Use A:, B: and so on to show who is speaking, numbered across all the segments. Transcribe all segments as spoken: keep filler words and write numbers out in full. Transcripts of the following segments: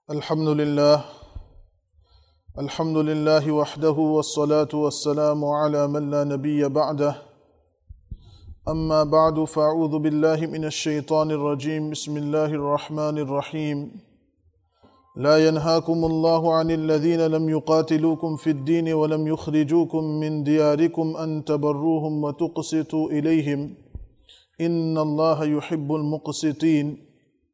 A: الحمد لله الحمد لله وحده والصلاة والسلام على من لا نبي بعده أما بعد فأعوذ بالله من الشيطان الرجيم بسم الله الرحمن الرحيم لا ينهاكم الله عن الذين لم يقاتلوكم في الدين ولم يخرجوكم من دياركم أن تبروهم وتقسطوا إليهم إن الله يحب المقسطين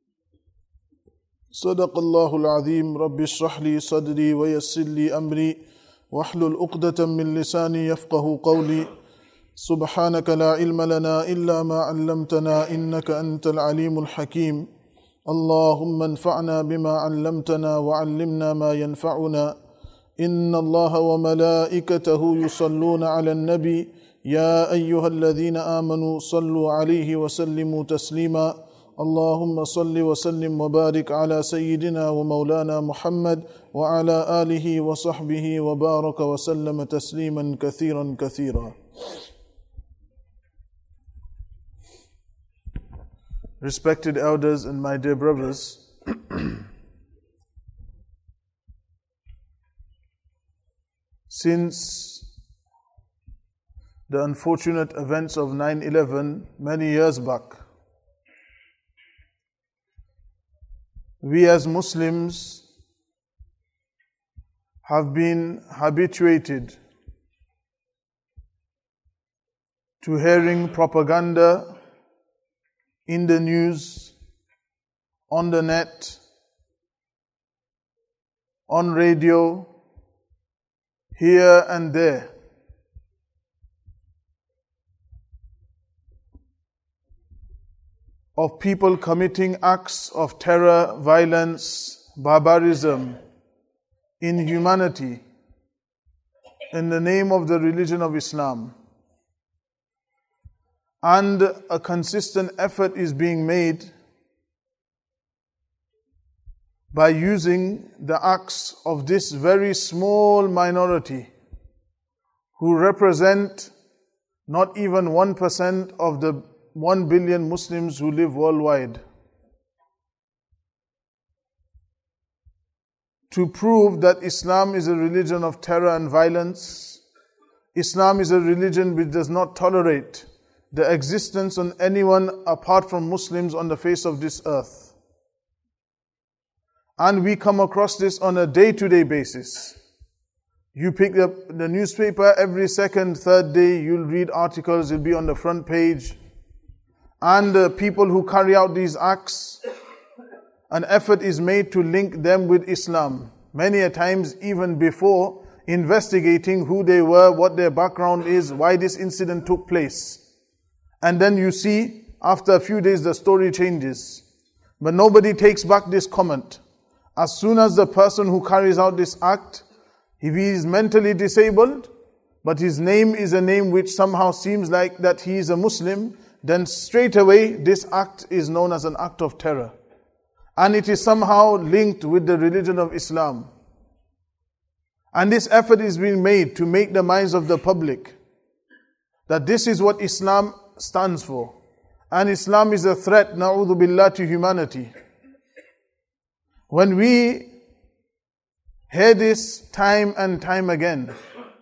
A: صدق الله العظيم رب اشرح لي صدري ويسر لي أمري واحلل عقدة من لساني يفقه قولي سبحانك لا علم لنا إلا ما علمتنا إنك أنت العليم الحكيم اللهم انفعنا بما علمتنا وعلمنا ما ينفعنا إن الله وملائكته يصلون على النبي يا أيها الذين آمنوا صلوا عليه وسلموا تسليما اللهم صل وسلم وبارك على سيدنا ومولانا محمد وعلى آله وصحبه وبارك وسلم تسليما كثيرا كثيرا. Respected elders and my dear brothers, since the unfortunate events of nine eleven many years back, we as Muslims have been habituated to hearing propaganda in the news, on the net, on radio, here and there. Of people committing acts of terror, violence, barbarism, inhumanity in the name of the religion of Islam. And a consistent effort is being made by using the acts of this very small minority who represent not even one percent of the one billion Muslims who live worldwide, to prove that Islam is a religion of terror and violence. Islam is a religion which does not tolerate the existence of anyone apart from Muslims on the face of this earth. And we come across this on a day-to-day basis. You pick up the newspaper, every second, third day, you'll read articles, it'll be on the front page. And the people who carry out these acts, an effort is made to link them with Islam. Many a times, even before investigating who they were, what their background is, why this incident took place. And then you see, after a few days, the story changes. But nobody takes back this comment. As soon as the person who carries out this act, if he is mentally disabled, but his name is a name which somehow seems like that he is a Muslim, then straight away this act is known as an act of terror. And it is somehow linked with the religion of Islam. And this effort is being made to make the minds of the public that this is what Islam stands for. And Islam is a threat, na'udhu billah, to humanity. When we hear this time and time again,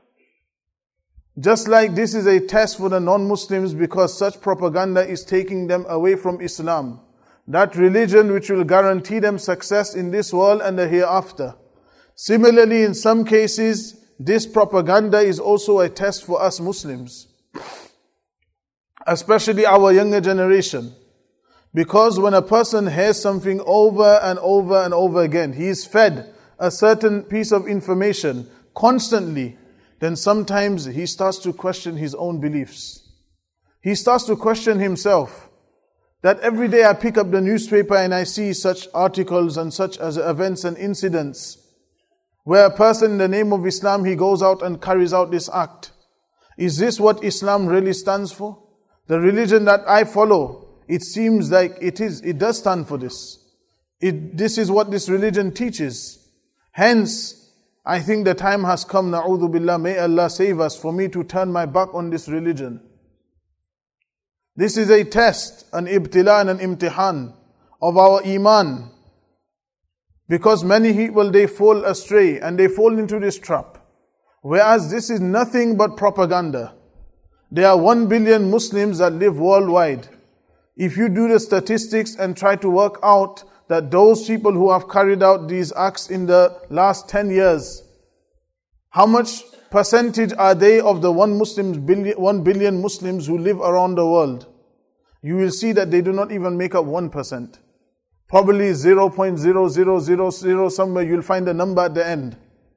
A: just like this is a test for the non-Muslims because such propaganda is taking them away from Islam, that religion which will guarantee them success in this world and the hereafter. Similarly, in some cases, this propaganda is also a test for us Muslims, especially our younger generation. Because when a person hears something over and over and over again, he is fed a certain piece of information constantly, then sometimes he starts to question his own beliefs. He starts to question himself. That every day I pick up the newspaper and I see such articles and such as events and incidents where a person in the name of Islam, he goes out and carries out this act. Is this what Islam really stands for? The religion that I follow, it seems like it is, it does stand for this. It, this is what this religion teaches. Hence, I think the time has come, na'udhu billah, may Allah save us, for me to turn my back on this religion. This is a test, an ibtila and an imtihan of our iman. Because many people, they fall astray and they fall into this trap. Whereas this is nothing but propaganda. There are one billion Muslims that live worldwide. If you do the statistics and try to work out that those people who have carried out these acts in the last ten years, how much percentage are they of the one Muslims billion, one billion Muslims who live around the world? You will see that they do not even make up one percent. Probably zero point zero zero zero zero somewhere you'll find a number at the end.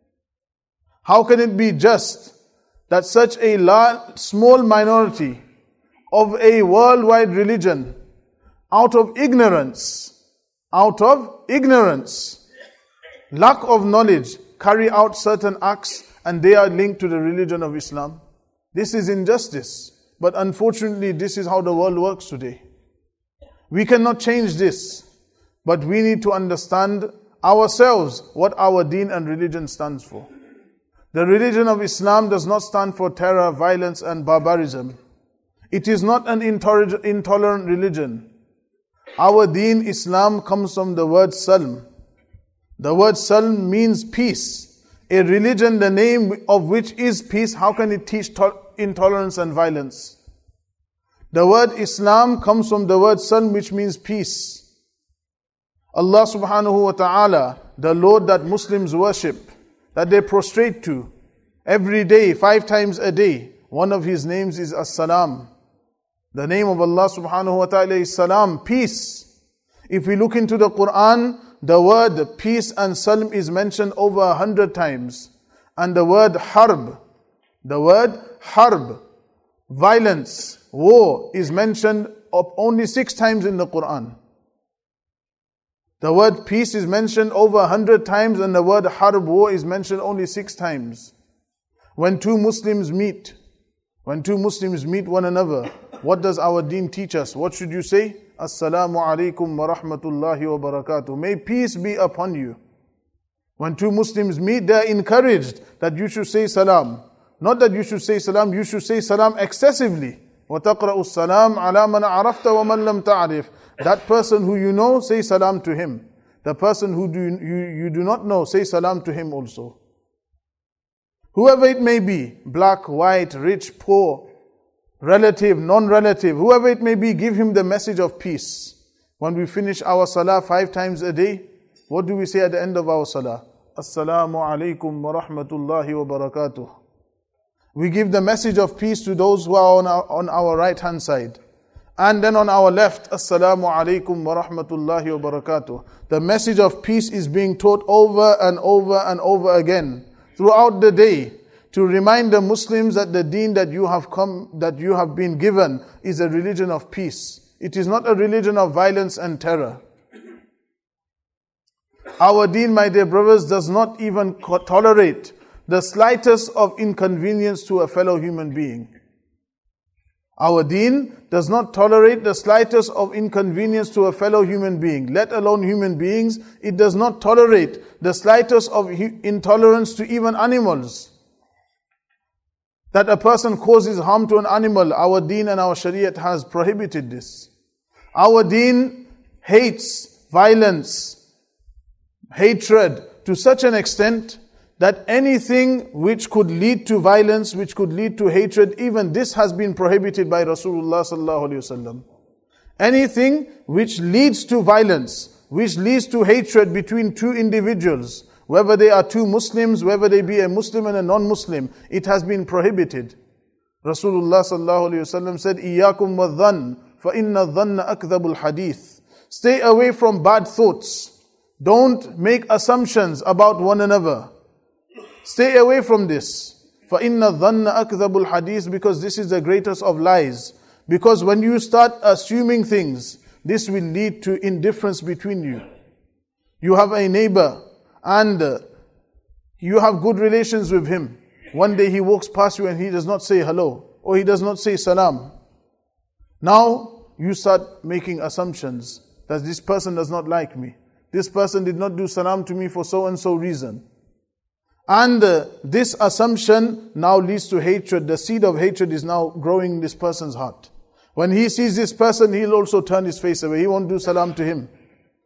A: How can it be just that such a large, small minority of a worldwide religion, out of ignorance, out of ignorance, lack of knowledge, carry out certain acts and they are linked to the religion of Islam? This is injustice. But unfortunately, this is how the world works today. We cannot change this, but we need to understand ourselves what our deen and religion stands for. The religion of Islam does not stand for terror, violence and barbarism. It is not an intolerant religion. Our deen, Islam, comes from the word Salm. The word Salm means peace. A religion, the name of which is peace, how can it teach to- intolerance and violence? The word Islam comes from the word Salm, which means peace. Allah subhanahu wa ta'ala, the Lord that Muslims worship, that they prostrate to every day, five times a day, one of His names is As-Salam. The name of Allah subhanahu wa ta'ala is Salam, peace. If we look into the Quran, the word peace and Salm is mentioned over a hundred times. And the word Harb, the word Harb, violence, war, is mentioned only six times in the Quran. The word peace is mentioned over a hundred times and the word Harb, war, is mentioned only six times. When two Muslims meet, when two Muslims meet one another, what does our deen teach us? What should you say? Assalamu alaikum wa rahmatullahi wa barakatuh. May peace be upon you. When two Muslims meet, they are encouraged that you should say salam. Not that you should say salam, you should say salam excessively. وَتَقْرَأُ السَّلَامَ عَلَى مَنْ عَرَفْتَ وَمَنْ لَمْ تَعْرِفْ. That person who you know, say salam to him. The person who do, you, you do not know, say salam to him also. Whoever it may be, black, white, rich, poor, relative, non-relative, whoever it may be, give him the message of peace. When we finish our salah five times a day, what do we say at the end of our salah? Assalamu alaikum wa rahmatullahi wa barakatuh. We give the message of peace to those who are on our, on our right hand side. And then on our left, Assalamu alaikum wa rahmatullahi wa barakatuh. The message of peace is being taught over and over and over again throughout the day to remind the Muslims that the deen that you have come, that you have been given is a religion of peace. It is not a religion of violence and terror. Our deen, my dear brothers, does not even tolerate the slightest of inconvenience to a fellow human being. Our deen does not tolerate the slightest of inconvenience to a fellow human being, let alone human beings. It does not tolerate the slightest of intolerance to even animals. That a person causes harm to an animal, our deen and our shariat has prohibited this. Our deen hates violence, hatred to such an extent that anything which could lead to violence, which could lead to hatred, even this has been prohibited by Rasulullah sallallahu alaihi wasallam. Anything which leads to violence, which leads to hatred between two individuals, whether they are two Muslims, whether they be a Muslim and a non-Muslim, it has been prohibited. Rasulullah sallallahu alaihi wasallam said, "Iyyakum wadh-dhann, fa inna adh-dhanna akdhabul hadith." Stay away from bad thoughts. Don't make assumptions about one another. Stay away from this. فَإِنَّ الظَّنَّ أَكْذَبُ الْحَدِيثِ, because this is the greatest of lies. Because when you start assuming things, this will lead to indifference between you. You have a neighbor and uh, you have good relations with him. One day he walks past you and he does not say hello, or he does not say salam. Now you start making assumptions that this person does not like me. This person did not do salam to me for so and so reason. And uh, this assumption now leads to hatred. The seed of hatred is now growing in this person's heart. When he sees this person, he'll also turn his face away. He won't do salam to him.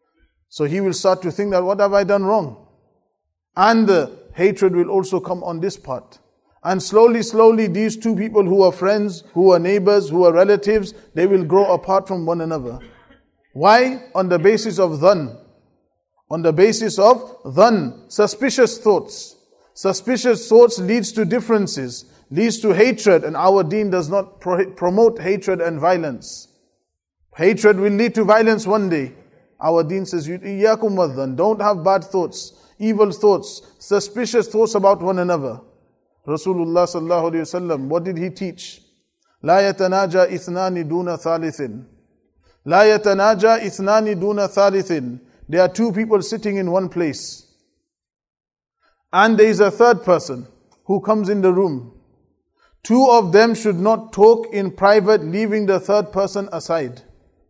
A: So he will start to think that, what have I done wrong? And the hatred will also come on this part. And slowly, slowly, these two people who are friends, who are neighbors, who are relatives, they will grow apart from one another. Why? On the basis of dhan. On the basis of dhan, suspicious thoughts. Suspicious thoughts leads to differences, leads to hatred, and our deen does not pro- promote hatred and violence. Hatred will lead to violence one day. Our deen says, إِيَّاكُمْ وَالظَّنَّ. Don't have bad thoughts, evil thoughts, suspicious thoughts about one another. Rasulullah sallallahu alayhi wa sallam, what did he teach? لَا يَتَنَاجَى إِثْنَانِ دُونَ ثَالِثٍ. لَا يَتَنَاجَى إِثْنَانِ دُونَ ثَالِثٍ. There are two people sitting in one place. And there is a third person who comes in the room. Two of them should not talk in private, leaving the third person aside.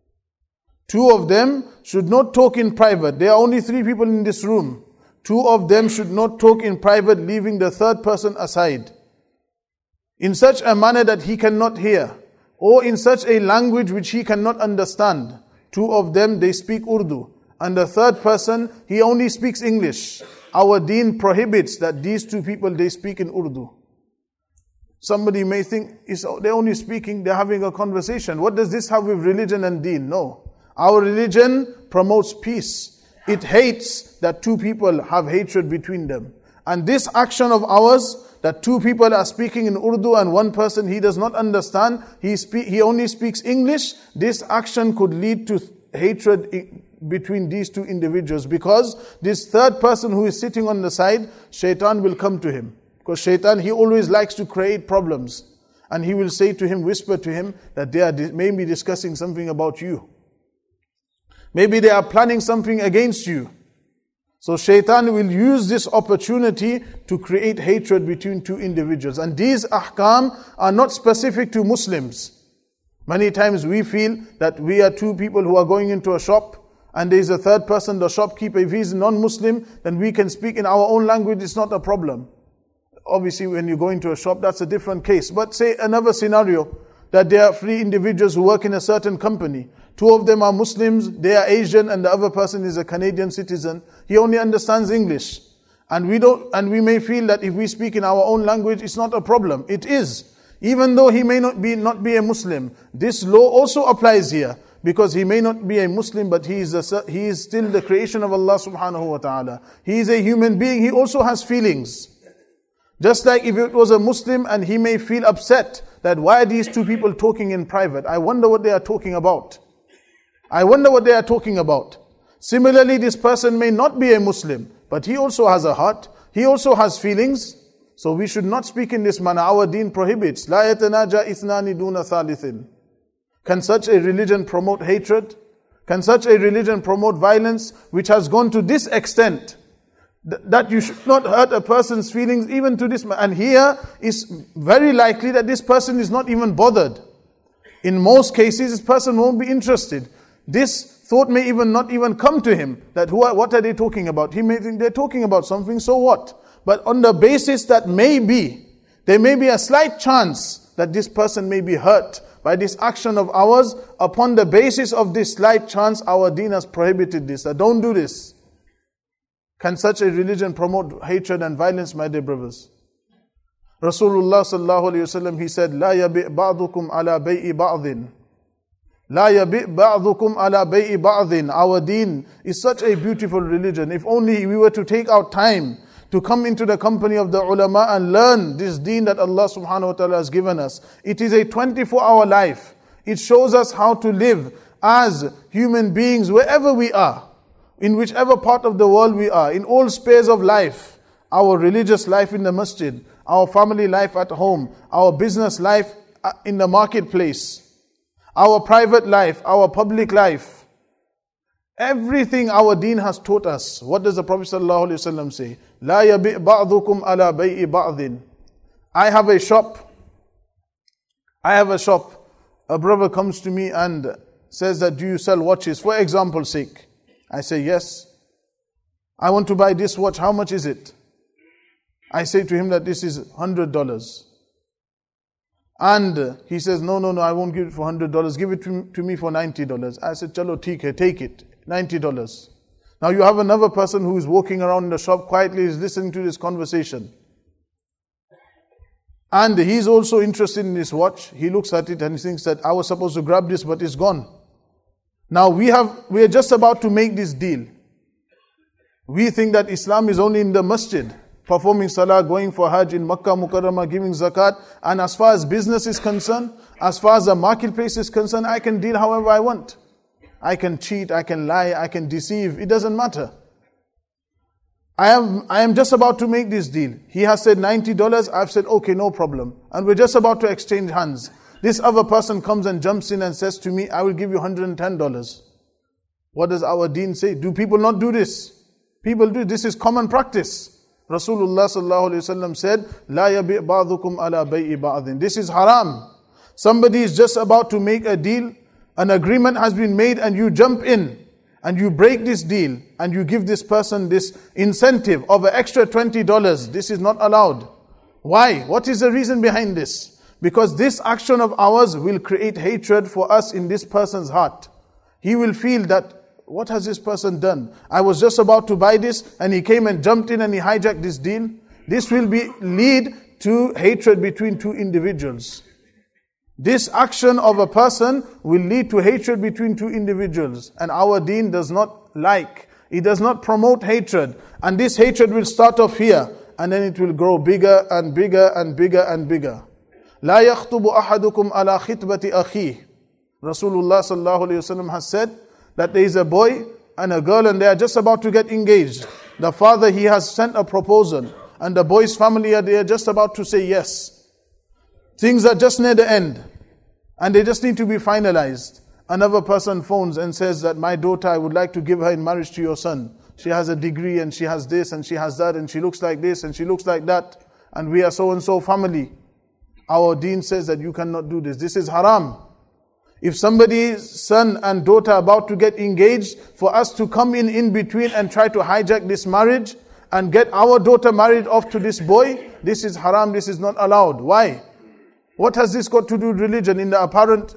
A: Two of them should not talk in private. There are only three people in this room. Two of them should not talk in private, leaving the third person aside. In such a manner that he cannot hear, or in such a language which he cannot understand. Two of them, they speak Urdu. And the third person, he only speaks English. Our deen prohibits that these two people, they speak in Urdu. Somebody may think, they're only speaking, they're having a conversation. What does this have with religion and deen? No. Our religion promotes peace. It hates that two people have hatred between them. And this action of ours, that two people are speaking in Urdu and one person, he does not understand, he speak, he only speaks English, this action could lead to hatred between these two individuals, because this third person who is sitting on the side, shaitan will come to him. Because shaitan, he always likes to create problems. And he will say to him, whisper to him, that they are maybe discussing something about you. Maybe they are planning something against you. So shaitan will use this opportunity to create hatred between two individuals. And these ahkam are not specific to Muslims. Many times we feel that we are two people who are going into a shop, and there is a third person, the shopkeeper, if he is non-Muslim, then we can speak in our own language, it's not a problem. Obviously when you go into a shop, that's a different case. But say another scenario, that there are three individuals who work in a certain company. Two of them are Muslims, they are Asian, and the other person is a Canadian citizen. He only understands English. And we don't, and we may feel that if we speak in our own language, it's not a problem. It is. Even though he may not be, not be a Muslim, this law also applies here. Because he may not be a Muslim, but he is a, he is still the creation of Allah subhanahu wa ta'ala. He is a human being, he also has feelings. Just like if it was a Muslim and he may feel upset that why are these two people talking in private? I wonder what they are talking about. I wonder what they are talking about. Similarly, this person may not be a Muslim, but he also has a heart. He also has feelings. So we should not speak in this manner. Our deen prohibits. لَا يَتَنَاجَى إِثْنَانِ دُونَ ثَالِثٍ. Can such a religion promote hatred? Can such a religion promote violence, which has gone to this extent, th- that you should not hurt a person's feelings even to this? And here is very likely that this person is not even bothered. In most cases, this person won't be interested. This thought may even not even come to him, that who are, what are they talking about? He may think they're talking about something, so what? But on the basis that maybe, there may be a slight chance that this person may be hurt by this action of ours. Upon the basis of this slight chance, our deen has prohibited this. That don't do this. Can such a religion promote hatred and violence, my dear brothers? Rasulullah sallallahu alayhi wa sallam, he said, لا يبئ بعضكم على بيع بعض. لا يبئ بعضكم على بيع بعض. Our deen is such a beautiful religion. If only we were to take out time to come into the company of the ulama and learn this deen that Allah subhanahu wa ta'ala has given us. It is a twenty-four hour life. It shows us how to live as human beings wherever we are, in whichever part of the world we are, in all spheres of life. Our religious life in the masjid, our family life at home, our business life in the marketplace, our private life, our public life. Everything our deen has taught us. What does the Prophet ﷺ say? لا يبئ بعضكم على بيع بعض. I have a shop. I have a shop. A brother comes to me and says that, do you sell watches? For example's sake. I say, yes. I want to buy this watch. How much is it? I say to him that this is one hundred dollars. And he says, no, no, no, I won't give it for one hundred dollars. Give it to, to me for ninety dollars. I said, chalo, theek hai, take it. ninety dollars. Now you have another person who is walking around in the shop quietly, is listening to this conversation. And he's also interested in his watch. He looks at it and he thinks that I was supposed to grab this, but it's gone. Now we have, we are just about to make this deal. We think that Islam is only in the masjid, performing salah, going for hajj in Makkah Mukarramah, giving zakat. And as far as business is concerned, as far as the marketplace is concerned, I can deal however I want. I can cheat, I can lie, I can deceive. It doesn't matter. I am, I am just about to make this deal. He has said ninety dollars. I've said, okay, no problem. And we're just about to exchange hands. This other person comes and jumps in and says to me, I will give you one hundred ten dollars. What does our deen say? Do people not do this? People do. This is common practice. Rasulullah sallallahu alaihi wasallam said, "La yabi' ba'dukum ala bay'i ba'din." This is haram. Somebody is just about to make a deal, an agreement has been made, and you jump in and you break this deal and you give this person this incentive of an extra twenty dollars. This is not allowed. Why? What is the reason behind this? Because this action of ours will create hatred for us in this person's heart. He will feel that, what has this person done? I was just about to buy this and he came and jumped in and he hijacked this deal. This will be lead to hatred between two individuals. This action of a person will lead to hatred between two individuals. And our deen does not like, it does not promote hatred. And this hatred will start off here and then it will grow bigger and bigger and bigger and bigger. لا يخطب أحدكم على خطبة أخيه. Rasulullah sallallahu alayhi wasallam has said that there is a boy and a girl and they are just about to get engaged. The father, he has sent a proposal and the boy's family are they are just about to say yes. Things are just near the end and they just need to be finalized. Another person phones and says that my daughter, I would like to give her in marriage to your son. She has a degree and she has this and she has that and she looks like this and she looks like that and we are so and so family. Our deen says that you cannot do this. This is haram. If somebody's son and daughter are about to get engaged, for us to come in in between and try to hijack this marriage and get our daughter married off to this boy, this is haram, this is not allowed. Why? What has this got to do with religion in the apparent,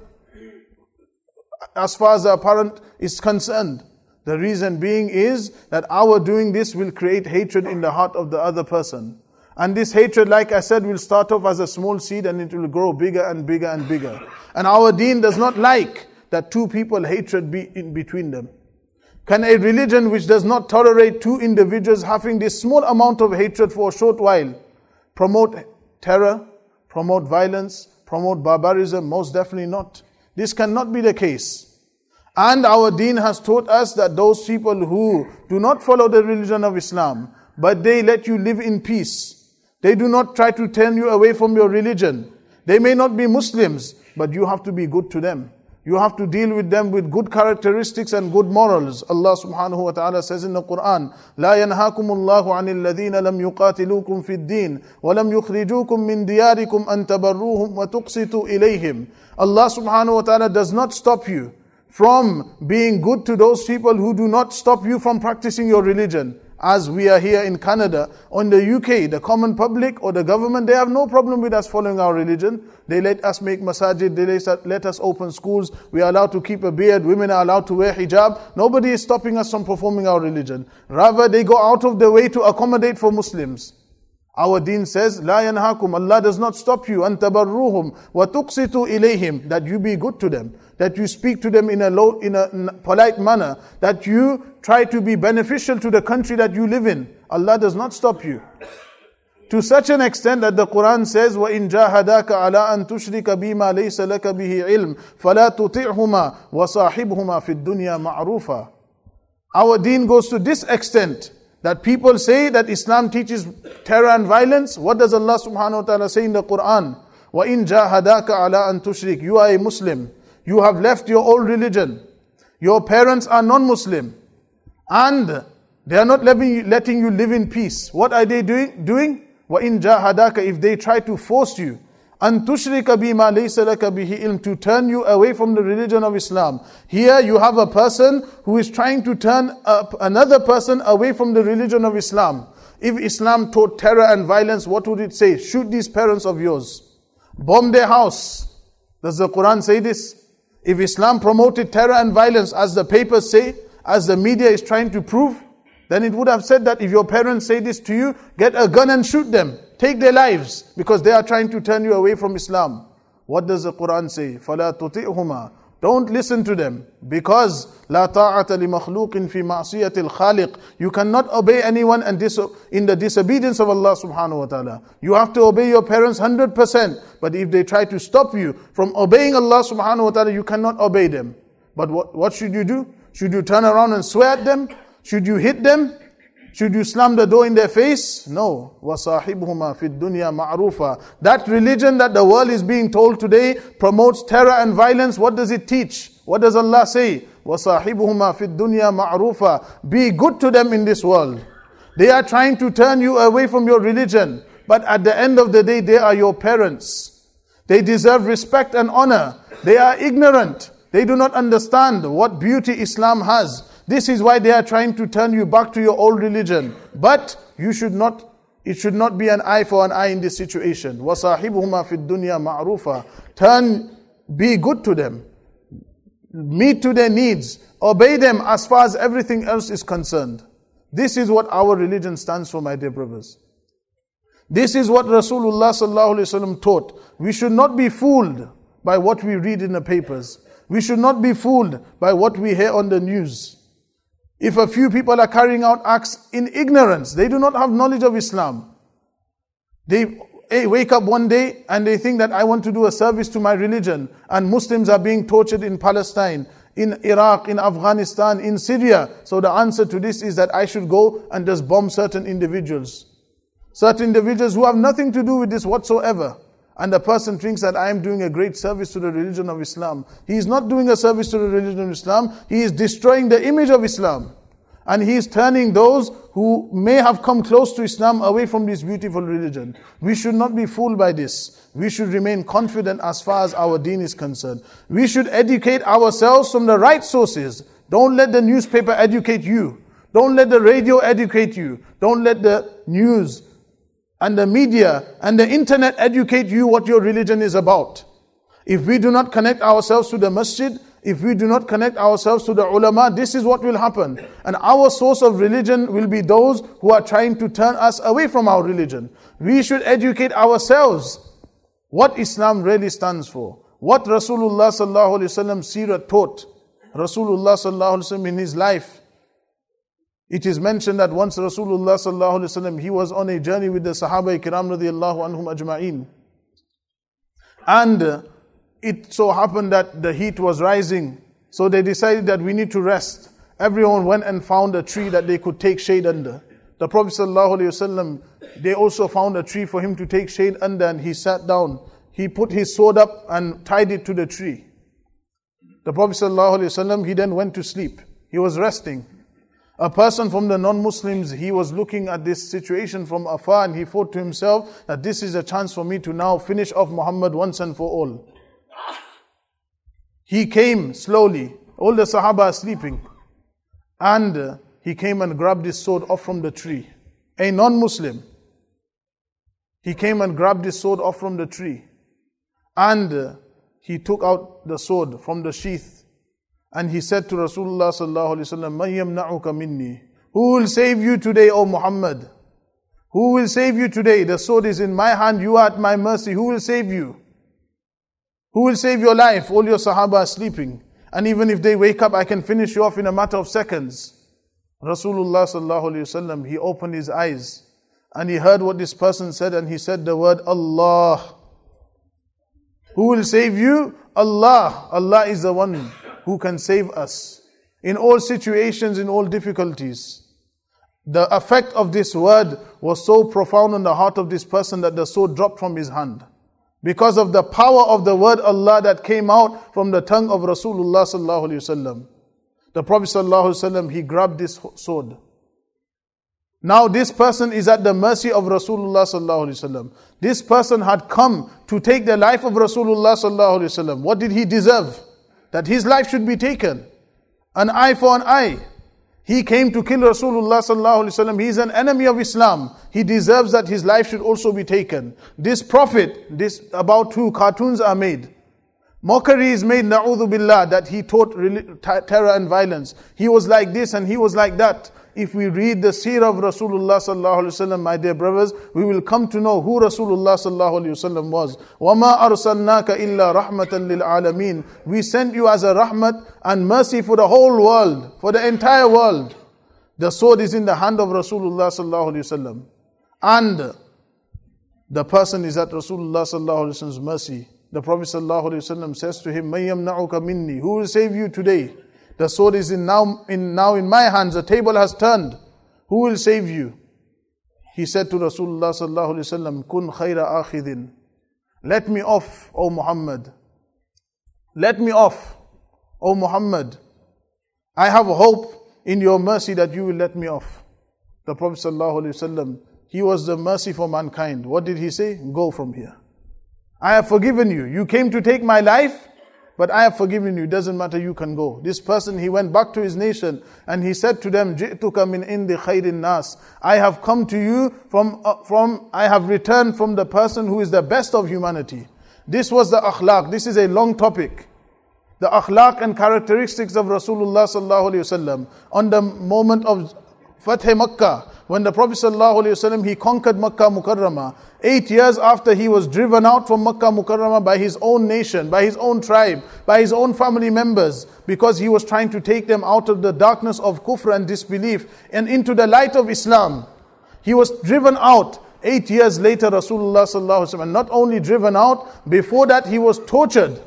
A: as far as the apparent is concerned? The reason being is that our doing this will create hatred in the heart of the other person. And this hatred, like I said, will start off as a small seed and it will grow bigger and bigger and bigger. And our deen does not like that two people hatred be in between them. Can a religion which does not tolerate two individuals having this small amount of hatred for a short while promote terror, promote violence, promote barbarism? Most definitely not. This cannot be the case. And our deen has taught us that those people who do not follow the religion of Islam, but they let you live in peace, they do not try to turn you away from your religion. They may not be Muslims, but you have to be good to them. You have to deal with them with good characteristics and good morals. Allah subhanahu wa ta'ala says in the Quran, لا ينهاكم الله عن الذين لم يقاتلوكم في الدين ولم يخرجوكم من دياركم أن تبروهم وتقسطوا إليهم. Allah subhanahu wa ta'ala does not stop you from being good to those people who do not stop you from practicing your religion. As we are here in Canada, or in the U K, the common public or the government, they have no problem with us following our religion. They let us make masajid, they let us open schools, we are allowed to keep a beard, women are allowed to wear hijab. Nobody is stopping us from performing our religion. Rather, they go out of their way to accommodate for Muslims. Our deen says, لا ينهاكم, Allah does not stop you, أن تبروهم وتقسطوا إليهم, that you be good to them, that you speak to them in a low, in a polite manner, that you try to be beneficial to the country that you live in. Allah does not stop you. To such an extent that the Quran says, وَإِن جَاهَدَاكَ عَلَىٰ أَن تُشْرِكَ بِمَا لَيْسَ لَكَ بِهِ عِلْمٍ فَلَا تُطِعْهُمَا وَصَاحِبْهُمَا فِي الدُّنْيَا مَعْرُوفًا. Our deen goes to this extent that people say that Islam teaches terror and violence. What does Allah subhanahu wa ta'ala say in the Quran? وَإِن جَاهَدَاكَ عَلَىٰ أَن تُشْرِكَ. You are a Muslim. You have left your old religion. Your parents are non-Muslim. And they are not letting, letting you live in peace. What are they doing? Doing? وَإِن جَاهَدَاكَ. If they try to force you, أَن تُشْرِكَ بِمَا لَيْسَ لَكَ بِهِ عِلْمٍ, to turn you away from the religion of Islam. Here you have a person who is trying to turn up another person away from the religion of Islam. If Islam taught terror and violence, what would it say? Shoot these parents of yours. Bomb their house. Does the Quran say this? If Islam promoted terror and violence, as the papers say, as the media is trying to prove, then it would have said that if your parents say this to you, get a gun and shoot them. Take their lives, because they are trying to turn you away from Islam. What does the Quran say? فَلَا تُطِعْهُمَا. Don't listen to them, because لَا طَاعَةَ لِمَخْلُوقٍ فِي مَعْصِيَةِ الْخَالِقِ. You cannot obey anyone and dis- in the disobedience of Allah subhanahu wa ta'ala. You have to obey your parents one hundred percent. But if they try to stop you from obeying Allah subhanahu wa ta'ala, you cannot obey them. But what, what should you do? Should you turn around and swear at them? Should you hit them? Should you slam the door in their face? No. وَصَاحِبْهُمَا فِي الدُّنْيَا مَعْرُوفًا. That religion that the world is being told today promotes terror and violence. What does it teach? What does Allah say? وَصَاحِبْهُمَا فِي الدُّنْيا مَعْرُوفًا. Be good to them in this world. They are trying to turn you away from your religion. But at the end of the day, they are your parents. They deserve respect and honor. They are ignorant. They do not understand what beauty Islam has. This is why they are trying to turn you back to your old religion. But you should not, it should not be an eye for an eye in this situation. وَصَاحِبُهُمَا فِي الدُّنْيَا مَعْرُوفًا. Turn, be good to them. Meet to their needs. Obey them as far as everything else is concerned. This is what our religion stands for, my dear brothers. This is what Rasulullah sallallahu alaihi wasallam taught. We should not be fooled by what we read in the papers. We should not be fooled by what we hear on the news. If a few people are carrying out acts in ignorance, they do not have knowledge of Islam. They wake up one day and they think that I want to do a service to my religion, and Muslims are being tortured in Palestine, in Iraq, in Afghanistan, in Syria. So the answer to this is that I should go and just bomb certain individuals. Certain individuals who have nothing to do with this whatsoever. And the person thinks that I am doing a great service to the religion of Islam. He is not doing a service to the religion of Islam. He is destroying the image of Islam. And he is turning those who may have come close to Islam away from this beautiful religion. We should not be fooled by this. We should remain confident as far as our deen is concerned. We should educate ourselves from the right sources. Don't let the newspaper educate you. Don't let the radio educate you. Don't let the news and the media and the internet educate you what your religion is about. If we do not connect ourselves to the masjid, if we do not connect ourselves to the ulama, this is what will happen. And our source of religion will be those who are trying to turn us away from our religion. We should educate ourselves what Islam really stands for. What Rasulullah sallallahu alaihi wasallam seerah taught. Rasulullah sallallahu alaihi wasallam in his life. It is mentioned that once Rasulullah sallallahu alaihi wasallam, he was on a journey with the Sahaba Kiram radiyallahu anhum ajma'in. And uh, it so happened that the heat was rising. So they decided that we need to rest. Everyone went and found a tree that they could take shade under. The Prophet sallallahu alaihi wasallam, they also found a tree for him to take shade under, and he sat down. He put his sword up and tied it to the tree. The Prophet sallallahu alaihi wasallam, he then went to sleep. He was resting. A person from the non-Muslims, he was looking at this situation from afar, and he thought to himself that this is a chance for me to now finish off Muhammad once and for all. He came slowly. All the Sahaba are sleeping. And uh, he came and grabbed his sword off from the tree. A non-Muslim. He came and grabbed his sword off from the tree. And uh, he took out the sword from the sheath. And he said to Rasulullah sallallahu alaihi wasallam, "Man yamna'uka minni?" Who will save you today, O Muhammad? Who will save you today? The sword is in my hand, you are at my mercy. Who will save you? Who will save your life? All your Sahaba are sleeping. And even if they wake up, I can finish you off in a matter of seconds. Rasulullah sallallahu alaihi wasallam, he opened his eyes and he heard what this person said, and he said the word Allah. Who will save you? Allah. Allah is the one who can save us in all situations, in all difficulties. The effect of this word was so profound on the heart of this person that the sword dropped from his hand. Because of the power of the word Allah that came out from the tongue of Rasulullah sallallahu alaihi wasallam. The Prophet sallallahu alaihi wasallam, he grabbed this sword. Now this person is at the mercy of Rasulullah sallallahu alaihi wasallam. This person had come to take the life of Rasulullah sallallahu alaihi wasallam. What did he deserve? That his life should be taken. An eye for an eye. He came to kill Rasulullah sallallahu alaihi wasallam. He is an enemy of Islam. He deserves that his life should also be taken. This prophet, this about who cartoons are made. Mockery is made, na'udhu billah, that he taught terror and violence. He was like this and he was like that. If we read the seerah of Rasulullah sallallahu alaihi wasallam, my dear brothers, we will come to know who Rasulullah sallallahu alaihi wasallam was. وَمَا أَرْسَلْنَاكَ إِلَّا رَحْمَةً لِلْعَالَمِينَ. We sent you as a rahmat and mercy for the whole world, for the entire world. The sword is in the hand of Rasulullah sallallahu alaihi wasallam, and the person is at Rasulullah sallallahu alaihi wasallam's mercy. The Prophet sallallahu alaihi wasallam says to him, مَن يَمْنَعُكَ مِنِّي. Who will save you today? The sword is in now, in now in my hands. The table has turned. Who will save you? He said to Rasulullah sallallahu alaihi wasallam, Kun khayra akhidin. Let me off, O Muhammad. Let me off, O Muhammad. I have hope in your mercy that you will let me off. The Prophet sallallahu alaihi wasallam, he was the mercy for mankind. What did he say? Go from here. I have forgiven you. You came to take my life, but I have forgiven you. It doesn't matter, you can go. This person, he went back to his nation and he said to them, Ji'tuka min indi khairin nas. I have come to you from, uh, from, I have returned from the person who is the best of humanity. This was the akhlaq. This is a long topic. The akhlaq and characteristics of Rasulullah sallallahu alaihi wasallam on the moment of Fath Makkah, when the Prophet sallallahu alaihi wasallam, he conquered Makkah Mukarramah. Eight years after he was driven out from Makkah Mukarramah by his own nation, by his own tribe, by his own family members, because he was trying to take them out of the darkness of kufr and disbelief and into the light of Islam. He was driven out. Eight years later, Rasulullah sallallahu alaihi wasallam, and not only driven out, before that he was tortured.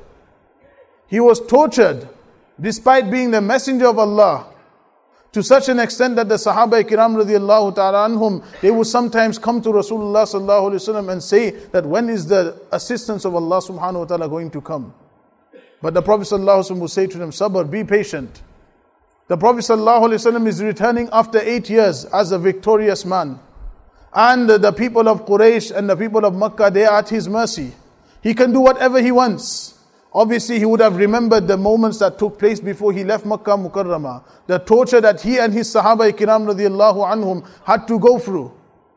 A: He was tortured, despite being the messenger of Allah, to such an extent that the Sahaba Kiram radiallahu ta'ala anhum, they would sometimes come to Rasulullah sallallahu alaihi wasallam and say that when is the assistance of Allah subhanahu wa ta'ala going to come? But the Prophet sallallahu alaihi wasallam would say to them, Sabr, be patient. The Prophet sallallahu alaihi wasallam is returning after eight years as a victorious man. And the people of Quraysh and the people of Makkah, they are at his mercy. He can do whatever he wants. Obviously, he would have remembered the moments that took place before he left Makkah Mukarramah. The torture that he and his Sahaba Kiram radiallahu anhum had to go through.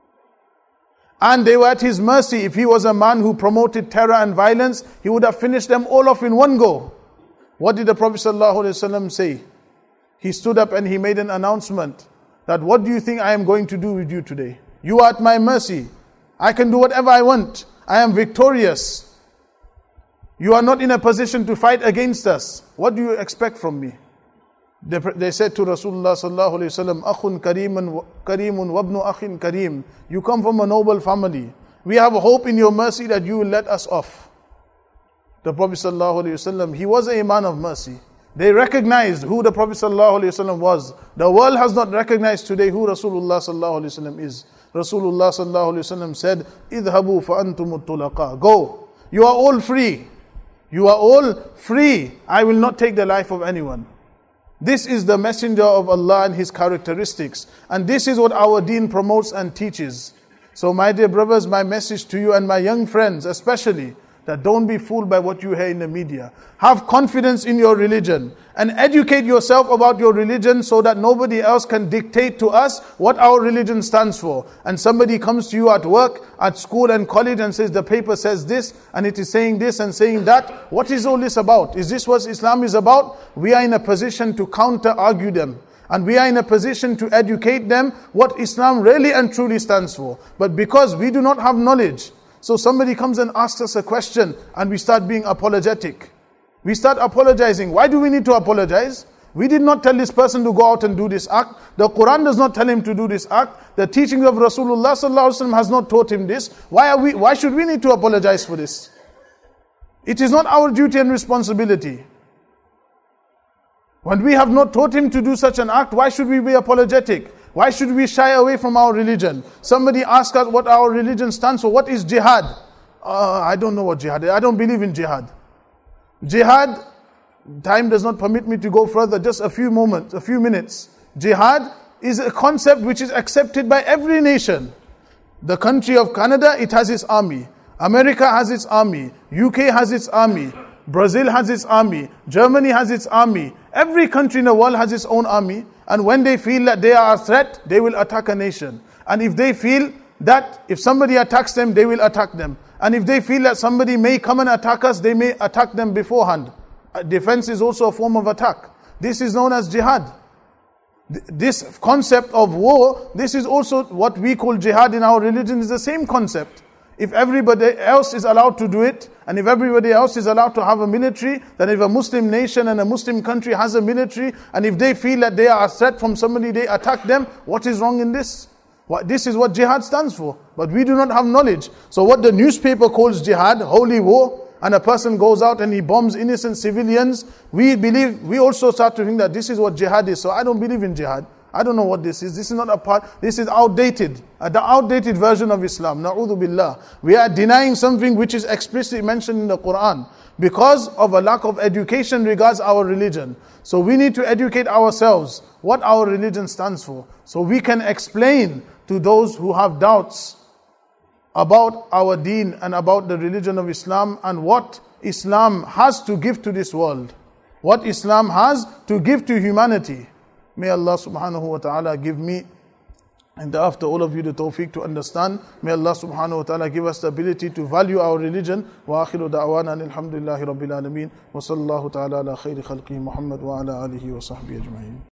A: And they were at his mercy. If he was a man who promoted terror and violence, he would have finished them all off in one go. What did the Prophet sallallahu alaihi wasallam say? He stood up and he made an announcement that, what do you think I am going to do with you today? You are at my mercy. I can do whatever I want. I am victorious. You are not in a position to fight against us. What do you expect from me? They, they said to Rasulullah sallallahu alaihi wasallam, Akhun karimun karimun wabnu akhin karim. You come from a noble family. We have hope in your mercy that you will let us off. The Prophet sallallahu alaihi wasallam, he was a man of mercy. They recognized who the Prophet sallallahu alaihi wasallam was. The world has not recognized today who Rasulullah sallallahu alaihi wasallam is. Rasulullah sallallahu alaihi wasallam said, "Idhabu fa antumut tulaqa." Go. You are all free. You are all free. I will not take the life of anyone. This is the messenger of Allah and his characteristics. And this is what our deen promotes and teaches. So my dear brothers, my message to you and my young friends especially, that don't be fooled by what you hear in the media. Have confidence in your religion and educate yourself about your religion so that nobody else can dictate to us what our religion stands for. And somebody comes to you at work, at school and college and says the paper says this and it is saying this and saying that. What is all this about? Is this what Islam is about? We are in a position to counter argue them. And we are in a position to educate them what Islam really and truly stands for. But because we do not have knowledge, so somebody comes and asks us a question and we start being apologetic. We start apologizing. Why do we need to apologize? We did not tell this person to go out and do this act. The Quran does not tell him to do this act. The teachings of Rasulullah sallallahu alaihi wasallam has not taught him this. Why are we? Why should we need to apologize for this? It is not our duty and responsibility. When we have not taught him to do such an act, why should we be apologetic? Why should we shy away from our religion? Somebody asks us what our religion stands for. What is jihad? Uh, I don't know what jihad is. I don't believe in jihad. Jihad, time does not permit me to go further, just a few moments, a few minutes. Jihad is a concept which is accepted by every nation. The country of Canada, it has its army. America has its army. U K has its army. Brazil has its army. Germany has its army. Every country in the world has its own army. And when they feel that they are a threat, they will attack a nation. And if they feel that if somebody attacks them, they will attack them. And if they feel that somebody may come and attack us, they may attack them beforehand. Defense is also a form of attack. This is known as jihad. This concept of war, this is also what we call jihad in our religion, is the same concept. If everybody else is allowed to do it, and if everybody else is allowed to have a military, then if a Muslim nation and a Muslim country has a military, and if they feel that they are a threat from somebody, they attack them, what is wrong in this? What, this is what jihad stands for. But we do not have knowledge. So what the newspaper calls jihad, holy war, and a person goes out and he bombs innocent civilians, we believe, we also start to think that this is what jihad is. So I don't believe in jihad. I don't know what this is. This is not a part, this is outdated. Uh, the outdated version of Islam. Na'udhu billah. We are denying something which is explicitly mentioned in the Quran because of a lack of education regards our religion. So we need to educate ourselves what our religion stands for. So we can explain to those who have doubts about our deen and about the religion of Islam and what Islam has to give to this world. What Islam has to give to humanity. May Allah subhanahu wa ta'ala give me and after all of you the tawfiq to understand. May Allah subhanahu wa ta'ala give us the ability to value our religion. Wa akhiru da'wana alhamdulillahi rabbil alameen. Wa sallallahu ta'ala ala khayri khalqihi Muhammad wa ala alihi wa sahbihi ajma'in.